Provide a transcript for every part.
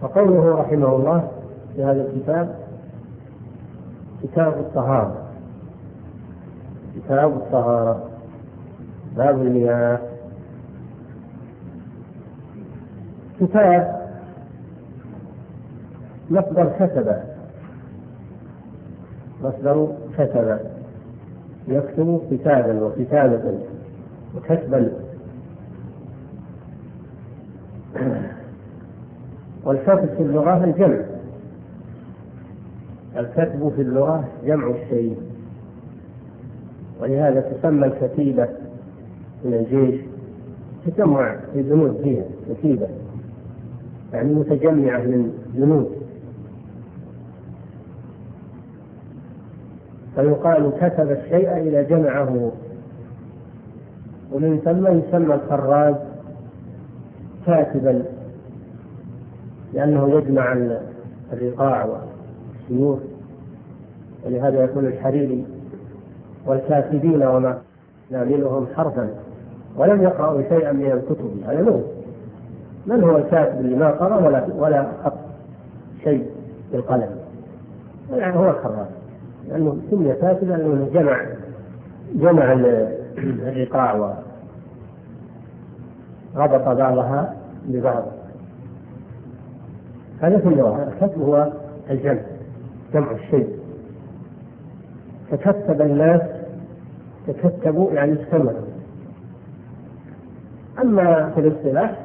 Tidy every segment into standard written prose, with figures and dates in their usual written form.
وقوله رحمه الله في هذا الكتاب كتاب الطهارة، كتاب الطهارة باب المياه. كتاب مصدر كتب يكتب كتابا وكتابة وكتبا. والكتب في اللغة الجمع، الكتب في اللغة جمع الشيء، ولهذا تسمى الكتيبة من الجيش، تجمع الجنود فيها كتيبة، يعني متجمعة من جنود. فيقال كتب الشيء إذا جمعه. ومن ثم يسمى الخراج كاتبا، لأنه يجمع الرقاع والسيوف، ولهذا يكون الحريري والكاتبين وما نعملهم حرفا ولم يقرأوا شيئا من الكتب. هذا من هو الكاتب اللي ما قرأ ولا خط شيء بالقلم؟ يعني هو الخراج، لأنه سمي كاتبا لأنه جمع الرقاع وربط بعضها ببعض. هذا في اللغة. الكتب هو الجمع، جمع الشيء. تكتب الناس، تكتبوا يعني اجتمعوا. أما في الاصطلاح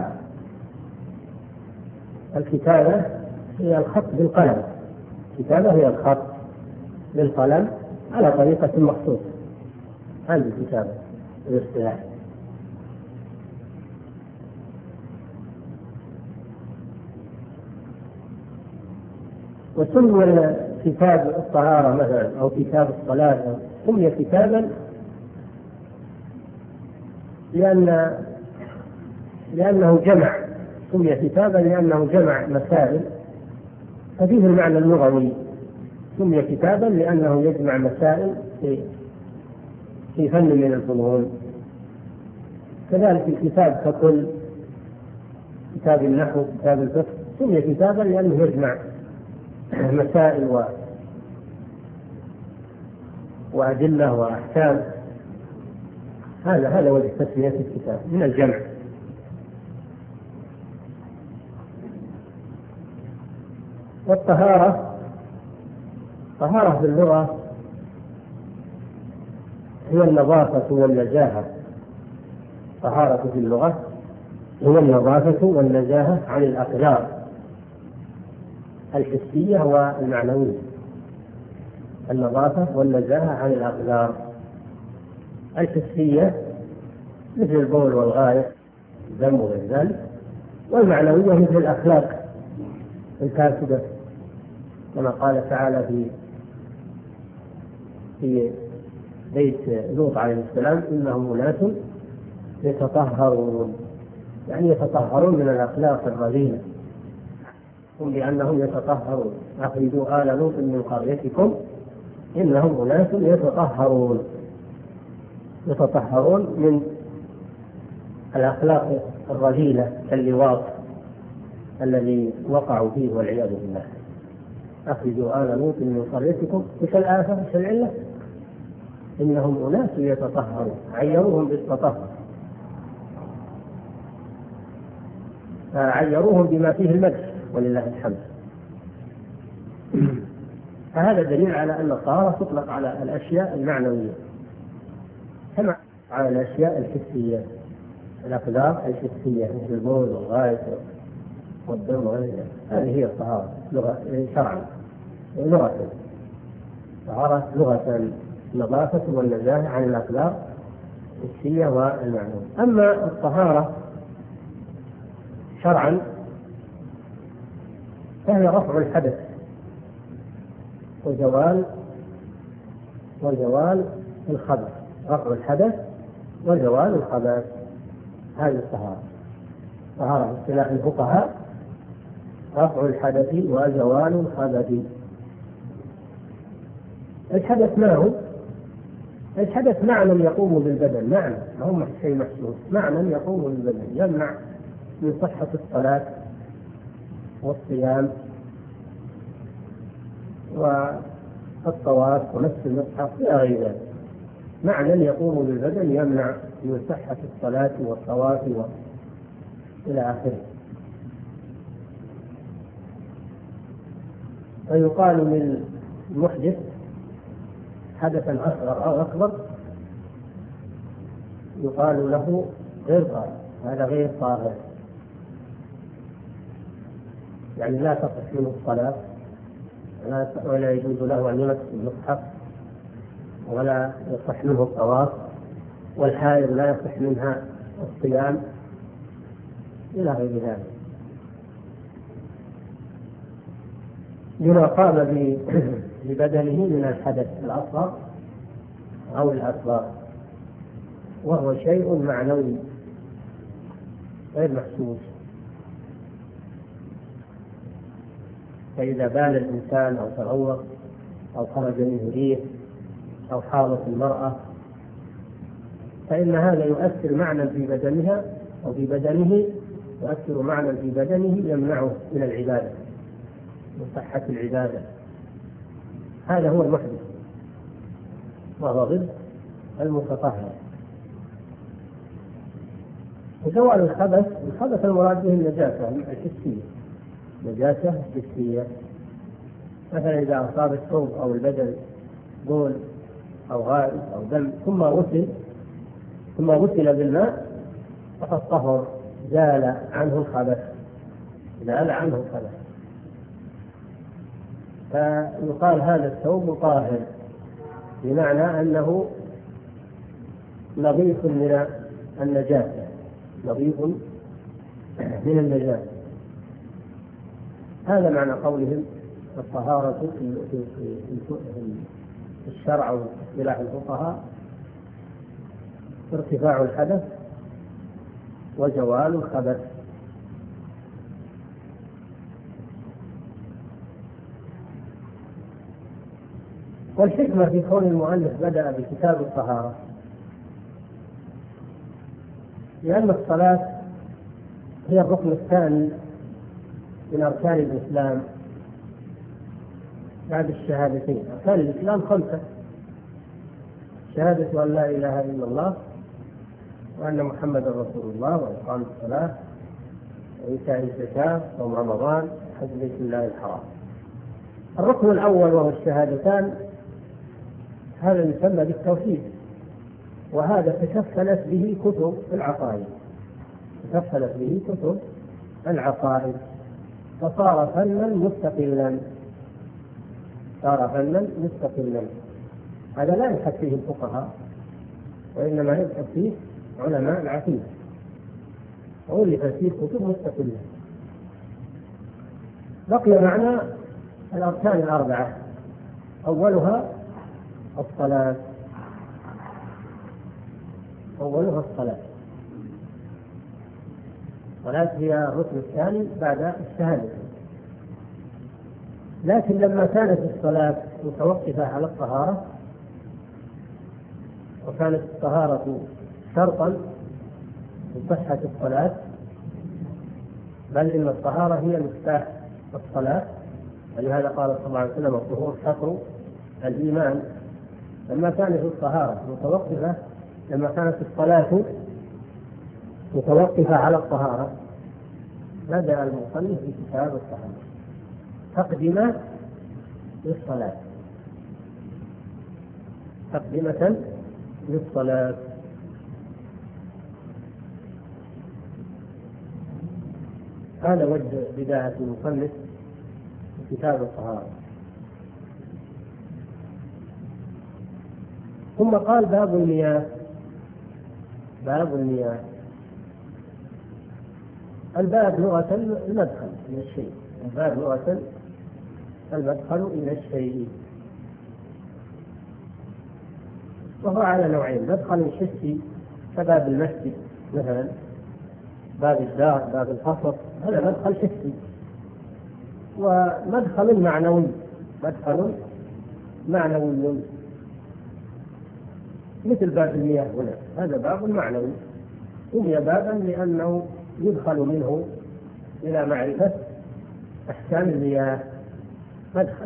فالكتابة هي الخط بالقلم، الكتابة هي الخط بالقلم على طريقة مخصوصة. هذه الكتابة في الاصطلاح. وسمي كتاب الطهارة مثلا أو كتاب الصلاة سمي كتابا لأنه جمع، سمي كتابا لأنه جمع مسائل، ففيه المعنى اللغوي. سمي كتابا لأنه يجمع مسائل في فن من الفنون. كذلك الكتاب ككل، كتاب النحو، كتاب الفقه، سمي كتابا لأنه يجمع مسائل وأدلة وأحكام. هذا وجه تسمية الكتاب من الجمع. والطهارة، طهارة في اللغة هي النظافة والنزاهة. طهارة في اللغة هي النظافة والنزاهة عن الأقدار الحسية والمعنوية. النظافة والنزاهة عن الأقدار الحسية مثل البول والغائط، الدم وغير ذلك، والمعنوية مثل الأخلاق الفاسدة، كما قال تعالى في بيت لوط عليه السلام: إنهم أناس يتطهرون، يعني يتطهرون من الأخلاق الرذيلة، هم بأنهم يتطهرون. أخرجوا آل لوط من قريتكم إنهم أناس يتطهرون من الأخلاق الرذيلة كاللواط الذي وقعوا فيه والعياذ بالله. أخرجوا آل لوط من قريتكم، إيش الآفة؟ إيش العلة؟ إنهم أناس يتطهرون، عيروهم بالتطهر، عيروهم بما فيه المدح ولله الحمد. فهذا دليل على أن الطهارة تطلق على الأشياء المعنوية كما على الأشياء الحسية، الأقدار الحسية مثل البول والغائط والدم وغيرها. هذه هي الطهارة شرعا. لغة الطهارة لغة النظافة والنزاهة عن الأقدار الحسية والمعنوية. أما الطهارة شرعا فهي رفع الحدث وزوال الخبث. رفع الحدث وزوال الخبث، هذه الطهارة. طهارة في اصطلاح الفقهاء رفع الحدث وزوال الخبث. الحدث ما هو؟ الحدث معنى يقوم بالبدن، معنى ما هو شيء محسوس، معنى يقوم بالبدن يمنع من صحة الصلاة والصيام والطواف ومس المصحف إلى غير ذلك، معنى يقوم بالبدن يمنع من صحة الصلاة والطواف إلى آخره. فيقال للمحدث حدثا أصغر أو أكبر يقال له غير طاهر، هذا غير طاهر، يعني لا تصح منه الصلاة ولا يجوز له أن يمس المصحف ولا يصح منه الطواف، والحائض لا يصح منها الصيام إلى غير ذلك، لما قام ببدنه من الحدث الأصغر أو الأكبر، وهو شيء معنوي غير محسوس. فإذا بال الإنسان أو تغوط أو خرج منه ريح أو حاضت المرأة فإن هذا يؤثر معنى في بدنها أو في بدنه، يؤثر معنى في بدنه يمنعه من العبادة، من صحة العبادة. هذا هو المحدث، وهو ضد المتطهر. وزوال الخبث المراد به النجاسة الحسية، نجاسة حسية، مثلا إذا أصاب الثوب أو البدن بول أو غائط أو دم ثم غسل بالماء فقد طهر، زال عنه الخبث. فيقال هذا الثوب طاهر، بمعنى أنه نظيف من النجاسة، هذا معنى قولهم الطهارة في الشرع واصطلاح الفقهاء ارتفاع الحدث وزوال الخبث. والحكمة في كون المؤلف بدأ بكتاب الطهارة لأن الصلاة هي الركن الثاني من أركان الإسلام بعد الشهادتين. أركان الإسلام 5: شهادة أن لا إله إلا الله وأن محمد رسول الله، وإقام الصلاة، وإيتاء الزكاة، وصوم رمضان، وحج بيت الله الحرام. الركن الأول وهو الشهادتان هذا يسمى بالتوحيد، وهذا تكفلت به كتب العقائد، فصار فنا مستقلا. هذا لا يبحث فيه الفقهاء، وإنما يبحث فيه علماء العقيدة، وألف فيه كتب مستقلة. بقي معنى الأركان الأربعة، أولها الصلاة. الصلاة هي الركن الثاني بعد الشهادة. لكن لما كانت الصلاة متوقفة على الطهارة، وكانت الطهارة شرطا لصحة الصلاة، بل إن الطهارة هي مفتاح الصلاة، ولهذا قال صلى الله عليه وسلم الطهور شطر الإيمان. لما كانت الصلاة متوقفة على الطهارة، بدأ المصنف بكتاب الطهارة تقدمة للصلاة. هذا وجه بداية المصنف بكتاب الطهارة. ثم قال باب المياه. الباب لغة المدخل إلى الشيء، الباب لغة المدخل إلى الشيء، وهو على نوعين: مدخل حسي كباب المسجد مثلا، باب الدار، باب القصر، هذا مدخل حسي. ومدخل معنوي مثل باب المياه هنا، هذا باب معنوي، سمي بابا لأنه يدخل منه إلى معرفة أحكام المياه مدخل،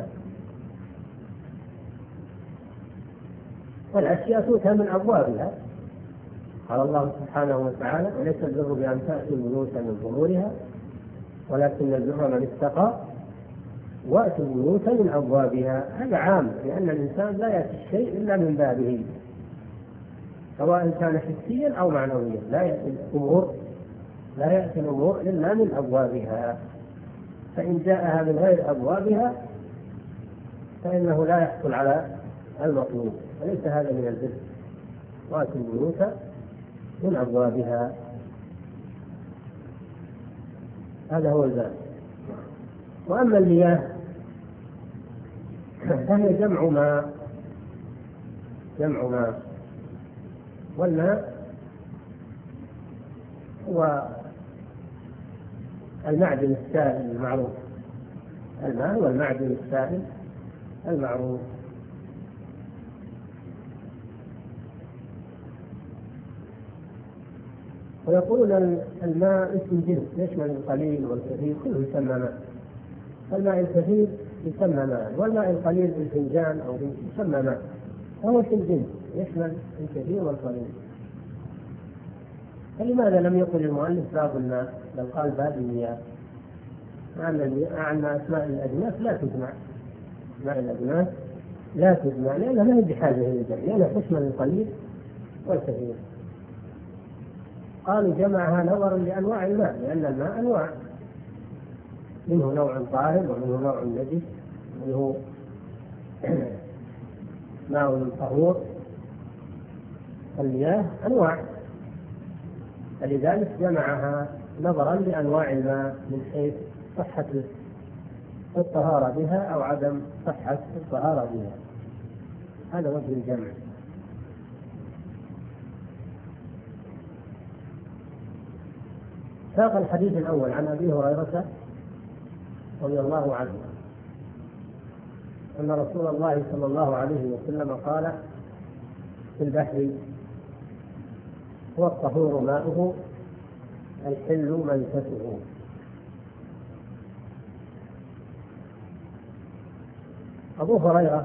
والأشياء تؤتى من أبوابها. قال الله سبحانه وتعالى: وليس البر بأن تأتوا البيوت من ظهورها ولكن البر من اتقى وأتوا البيوت من أبوابها. هذا عام، لأن الإنسان لا يأتي الشيء إلا من بابه، سواء كان حسيا أو معنويا. لا يأتي الأمور إلا من أبوابها، فإن جاءها من غير أبوابها فإنه لا يحصل على المطلوب، وليس هذا من البر. وأتوا البيوت من أبوابها، هذا هو الباب. وأما المياه فهي جمع ماء، والماء هو المعدن السائل المعروف. الماء هو المعدن السائل المعروف. ويقولون الماء اسم جنس يشمل القليل والكثير، كله يسمى ماء. الماء الكثير يسمى ماء، والماء القليل بالفنجان أو يسمى ماء، وهو اسم جنس يشمل الكثير والقليل. فلماذا لم يقل المؤلف باب الماء بل قال باب المياه؟ مع أن أسماء الأجناس لا تجمع، أسماء الأجناس لا تجمع، لأنها ما هي بحاجة إلى الجمع، لأنها تشمل القليل والكثير. قالوا جمعها نظرا لأنواع الماء، لأن الماء أنواع، منه نوع طاهر ومنه نوع نجس، منه ماء طهور. المياه أنواع، فلذلك جمعها نظرا لأنواع الماء من حيث صحة الطهارة بها أو عدم صحة الطهارة بها. هذا وجه الجمع. ساق الحديث الأول عن أبي هريرة رضي الله عنه أن رسول الله صلى الله عليه وسلم قال في البحر: هو الطهور ماؤه الحل ميتته. أبو هريرة